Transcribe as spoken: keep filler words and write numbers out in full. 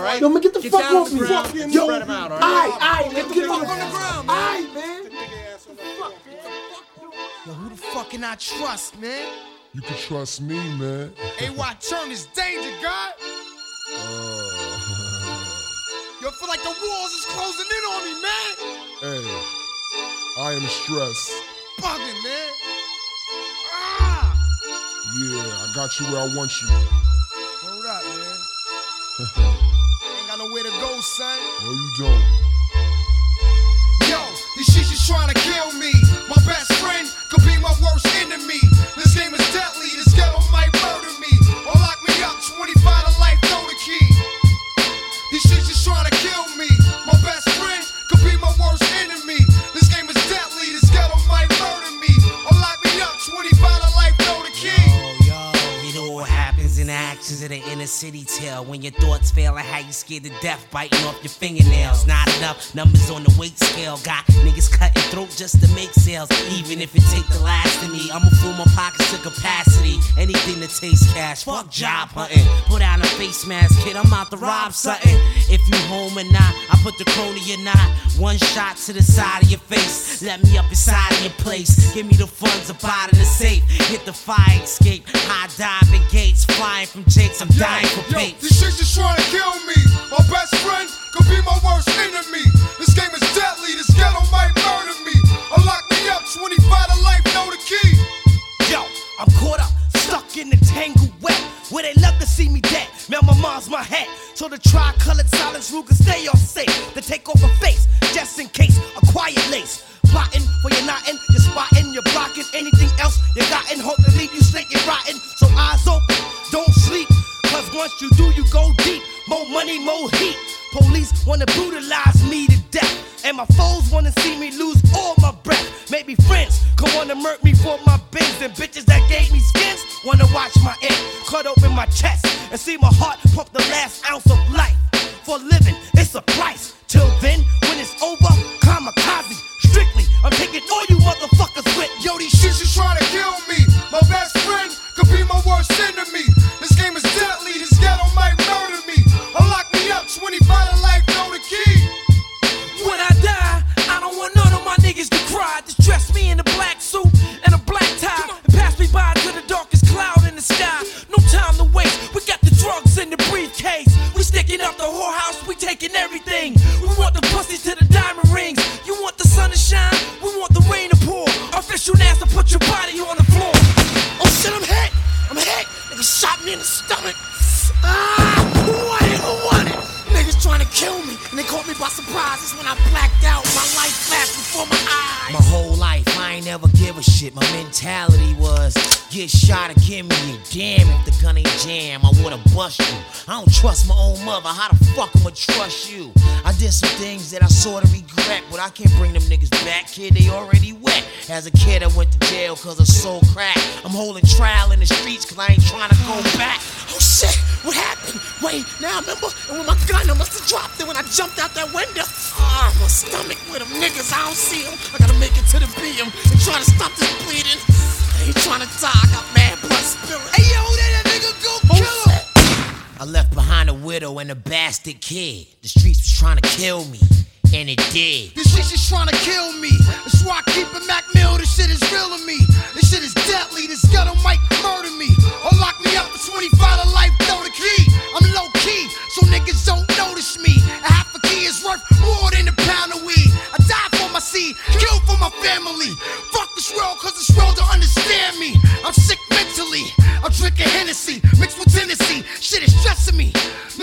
right? Yo, man, get the get fuck down off on me. the ground and Yo, spread them out, all alright, right? alright, Get man, the get fuck the- on the ground, man. Alright, man. Yo, who the fuck can I trust, man? You can trust me, man. A Y turn is danger, God. Uh, Yo, I feel like the walls is closing in on me, man. hey, I am stressed. Bugging, man. Ah! Yeah, I got you where I want you. Hold up, man. Ain't got nowhere to go, son. No, you don't. Yo, these shit just trying to kill me. My best friend could be my worst enemy. This game is deadly, this ghetto might murder me. Or lock me up, twenty-five to life, throw the key. These shit just trying to kill me. My best friend could be my worst enemy. This game is deadly, this ghetto might murder me. Or lock me up, twenty-five to life, throw the key. Yo, yo, you know what happens in the actions of the inner city tale. When your thoughts fail and how you scared to death, biting off your fingernails. Not enough numbers on the weight scale. Got niggas cutting throat just to make sales. Even if it take the last of me, I'ma fill my pockets to capacity. Anything to taste cash, fuck job hunting. Put on a face mask, kid, I'm out to rob something. If you home or not, I put the crony or not. One shot to the side of your face. Let me up inside of your place. Give me the funds up out of the safe. Hit the fire escape. High diving gates. Flying from Jakes, I'm dying for Yo, paint. this shit just trying to kill me. My best friend could be my worst enemy. This game is deadly, this ghetto might murder me. Or lock me up, twenty-five to life, know the key. Yo, I'm caught up, stuck in the tangled web. Where they love to see me dead. Man, my mom's my head. So the tri-colored silence rule can stay on safe. To take off a face, just in case. A quiet lace. Plotting for your nothing, you're spotting, you're blocking anything else you gotten. Hope to leave you stinking rotten. So eyes open, don't sleep. Cause once you do, you go deep. More money, more heat. Police wanna brutalize me to death. And my foes wanna see me lose all my breath. Maybe friends could wanna murk me for my bins. And bitches that gave me skins wanna watch my end cut open my chest and see my heart pump the last ounce of life. For living, it's a price. Till then, when it's over, kamikaze. Strictly, I'm taking all you motherfuckers with. Yo, these shit just trying to kill me. My best friend could be my worst enemy. This game is deadly, this ghetto might murder me. Or lock me up, twenty-five to life, know the key. When I die, I don't want none of my niggas to cry. Just dress me in a black suit and a black tie and pass me by to the darkest cloud in the sky. No time to waste, we got the drugs in the briefcase. We sticking up the whorehouse, we taking everything. We want the pussies to the diamond rings. You want the sun to shine, we want the rain to pour. Official NASA, put your body on the floor. Oh shit, I'm hit! I'm hit! Nigga shot me in the stomach. Ah! Who want it? Who want it? Niggas trying to kill me, and they caught me by surprise. That's when I blacked out. My life flashed before my eyes. My whole life, I ain't never give a shit. My mentality was get shot or give me a damn. If the gun ain't jam, I would've bust you. I don't trust my own mother. How the fuck I'ma trust you? I did some things that I sorta regret, but I can't bring them niggas back, kid. They already wet. As a kid, I went to jail cause I sold crack. I'm holding trial in the streets cause I ain't trying to go back. Oh shit, what happened? Wait, now I remember. And with my gun, I must have dropped it when I jumped out that window. Ah, my stomach with them niggas, I don't see them. I gotta make it to the B M and try to stop this bleeding. I ain't trying to die, I got mad blood spilling. Hey yo, that, that nigga go kill him. I left behind a widow and a bastard kid. The streets was trying to kill me, and it did. This shit just trying to kill me. That's why I keep it Mac Mill. This shit is real to me. This shit is deadly. This ghetto might murder me. Or lock me up for twenty-five to life, throw the key. I'm low key, so niggas don't notice me. A half a key is worth more than a pound of weed. I die for my seed, kill for my family. Fuck this world, cause this world don't understand me. I'm sick mentally. I'm drinking Hennessy, mixed with Tennessee. Shit is stressing me.